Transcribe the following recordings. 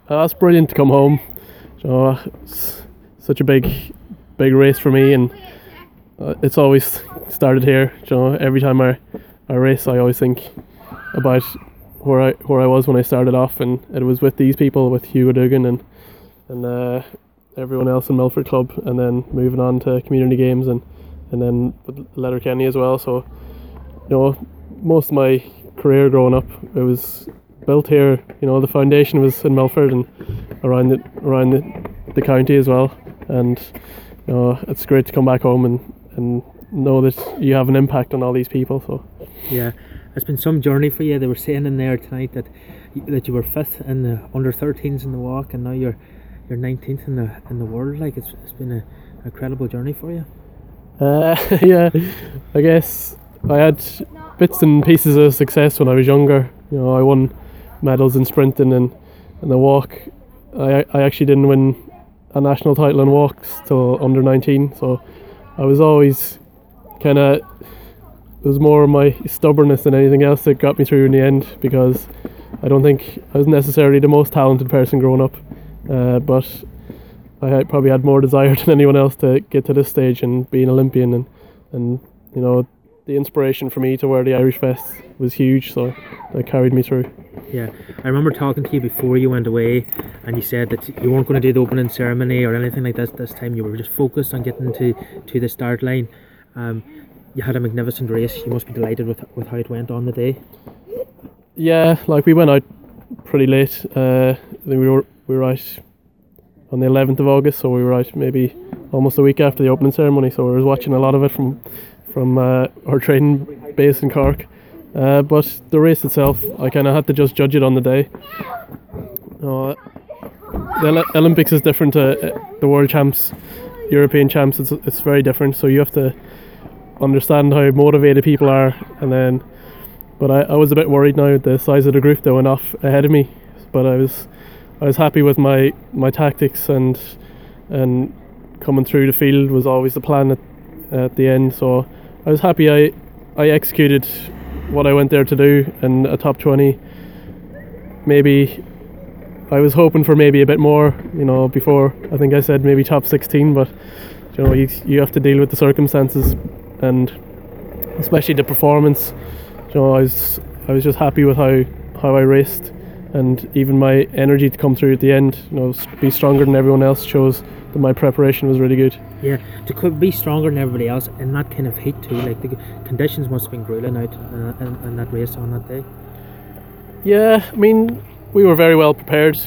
That's brilliant to come home. It's such a big race for me, and it's always started here. Every time I race, I always think about where I was when I started off, and it was with these people, with Hugo Dugan and everyone else in Milford Club, and then moving on to community games and then with Letterkenny as well. So most of my career growing up, it was built here. The foundation was in Milford and around the county as well, and it's great to come back home and know that you have an impact on all these people. So yeah, it's been some journey for you. They were saying in there tonight that you were 5th in the under 13s in the walk, and now you're 19th in the world. Like it's been an incredible journey for you. Yeah, I guess I had bits and pieces of success when I was younger. I won medals in sprinting and in the walk. I actually didn't win a national title in walks till under 19, so I was always it was more my stubbornness than anything else that got me through in the end, because I don't think I was necessarily the most talented person growing up, but I probably had more desire than anyone else to get to this stage and be an Olympian, and the inspiration for me to wear the Irish vest was huge, so that carried me through. Yeah, I remember talking to you before you went away, and you said that you weren't going to do the opening ceremony or anything like that this time. You were just focused on getting to the start line. You had a magnificent race. You must be delighted with how it went on the day. Yeah, we went out pretty late. I think we were out on the 11th of August, so we were out maybe almost a week after the opening ceremony. So we was watching a lot of it from our training base in Cork. But the race itself, I kind of had to just judge it on the day. The Olympics is different to the World Champs, European Champs. It's very different. So you have to understand how motivated people are, but I was a bit worried now at the size of the group that went off ahead of me. But I was happy with my tactics, and coming through the field was always the plan at the end. So I was happy I executed what I went there to do in a top 20. Maybe I was hoping for maybe a bit more, before. I think I said maybe top 16, but you have to deal with the circumstances, and especially the performance. I was just happy with how I raced, and even my energy to come through at the end, be stronger than everyone else, shows that my preparation was really good. Yeah, to be stronger than everybody else in that kind of heat too. Like the conditions must have been grueling out in that race on that day. Yeah, I mean, we were very well prepared.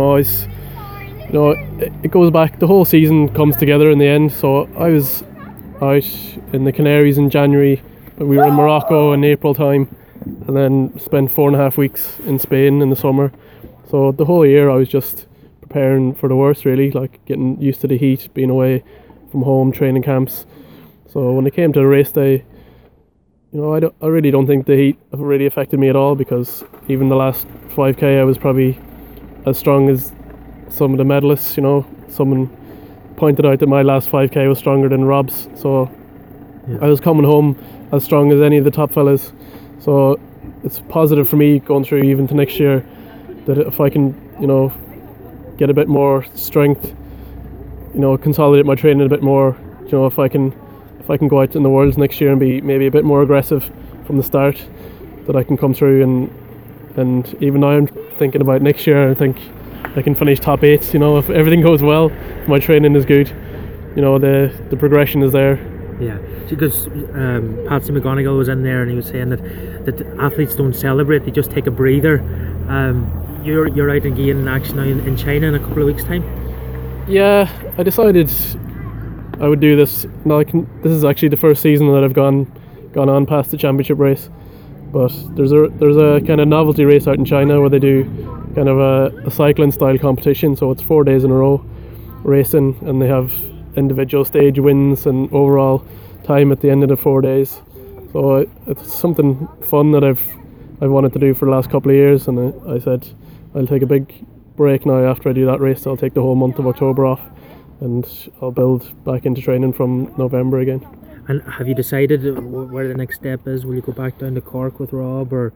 It goes back. The whole season comes together in the end. So I was out in the Canaries in January. We were in Morocco in April time, and then spent 4.5 weeks in Spain in the summer. So the whole year I was just preparing for the worst, really, like getting used to the heat, being away from home, training camps. So when it came to the race day, I really don't think the heat really affected me at all, because even the last 5k I was probably as strong as some of the medalists. Someone pointed out that my last 5k was stronger than Rob's, so yeah. I was coming home as strong as any of the top fellas. So it's positive for me going through even to next year, that if I can get a bit more strength, consolidate my training a bit more, if I can go out in the Worlds next year and be maybe a bit more aggressive from the start, that I can come through, and even now I'm thinking about next year. I think I can finish top 8, if everything goes well, if my training is good, the progression is there. Yeah, because Patsy McGonigal was in there and he was saying that athletes don't celebrate, they just take a breather. You're out again in action now in China in a couple of weeks' time. Yeah, I decided I would do this. This is actually the first season that I've gone on past the championship race, but there's a kind of novelty race out in China where they do kind of a cycling style competition. So it's 4 days in a row racing, and they have individual stage wins and overall time at the end of the 4 days. So it's something fun that I've wanted to do for the last couple of years, and I said I'll take a big break now after I do that race. I'll take the whole month of October off, and I'll build back into training from November again. And have you decided where the next step is? Will you go back down to Cork with Rob, or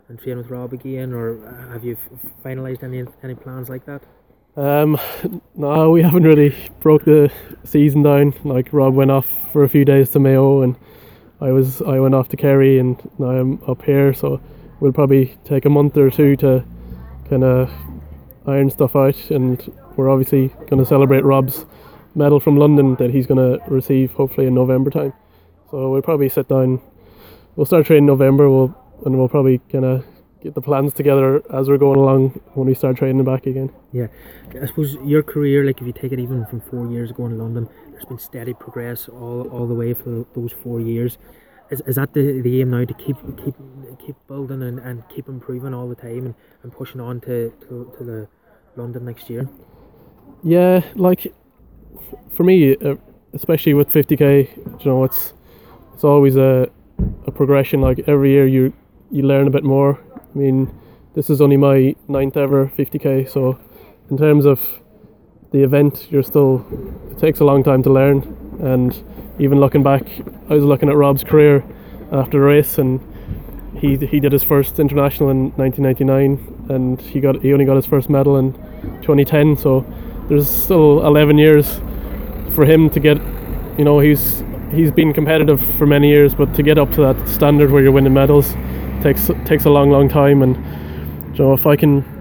and train with Rob again, or have you finalised any plans like that? Um, no, we haven't really broke the season down. Like Rob went off for a few days to Mayo, and I went off to Kerry, and now I'm up here. So we'll probably take a month or two to kind of iron stuff out, and we're obviously going to celebrate Rob's medal from London that he's going to receive hopefully in November time. So we'll probably sit down. We'll start training in November. We'll probably kind of get the plans together as we're going along when we start training back again. Yeah, I suppose your career, like if you take it even from 4 years ago in London, there's been steady progress all the way for those 4 years. Is that the aim now, to keep building and keep improving all the time and pushing on to the London next year? Yeah, like for me, especially with 50k, you know, it's always a progression. Like every year you learn a bit more. I mean, this is only my 9th ever 50k, so in terms of the event, it takes a long time to learn. And even looking back, I was looking at Rob's career after the race, and he did his first international in 1999, and he only got his first medal in 2010. So there's still 11 years for him to get. You know, he's been competitive for many years, but to get up to that standard where you're winning medals takes a long time. And you know, if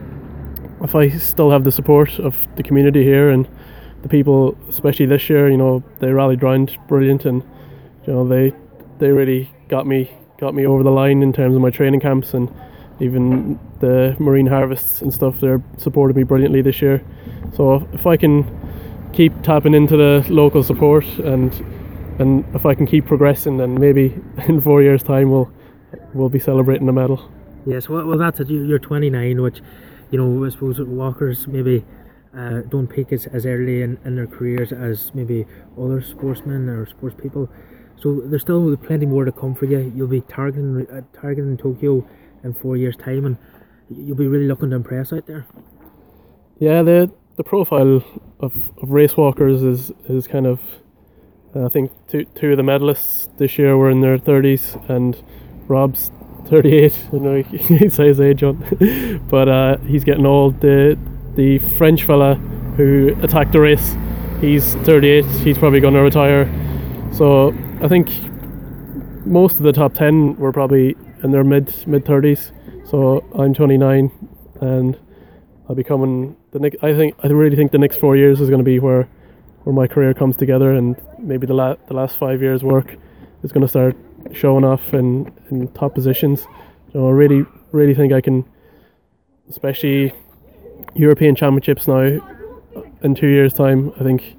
I still have the support of the community here and the people, especially this year, you know, they rallied round brilliant, and you know, they really got me over the line in terms of my training camps, and even the marine harvests and stuff. They're supported me brilliantly this year. So if I can keep tapping into the local support, and if I can keep progressing, then maybe in 4 years' time we'll be celebrating a medal. Yes, well that's it. You're 29, which, you know, I suppose walkers maybe don't peak as early in their careers as maybe other sportsmen or sports people. So there's still plenty more to come for you. You'll be targeting Tokyo in 4 years' time, and you'll be really looking to impress out there. Yeah, the profile of race walkers is kind of, I think two of the medalists this year were in their 30s, and Rob's 38. I know he says his age on, but he's getting old. The French fella who attacked the race, he's 38. He's probably going to retire. So I think most of the top 10 were probably in their mid 30s. So I'm 29, and I'll be coming. I really think the next 4 years is going to be where my career comes together, and maybe the last 5 years' work is going to start showing off in top positions. You know, I really think I can, especially European Championships now in 2 years' time. I think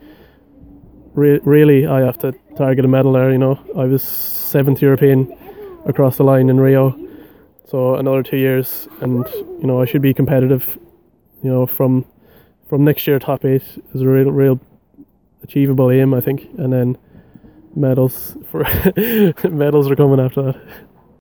really I have to target a medal there. You know, I was 7th European across the line in Rio, so another 2 years, and you know, I should be competitive. You know, from next year, top 8 is a real achievable aim, I think, and then medals are coming after that.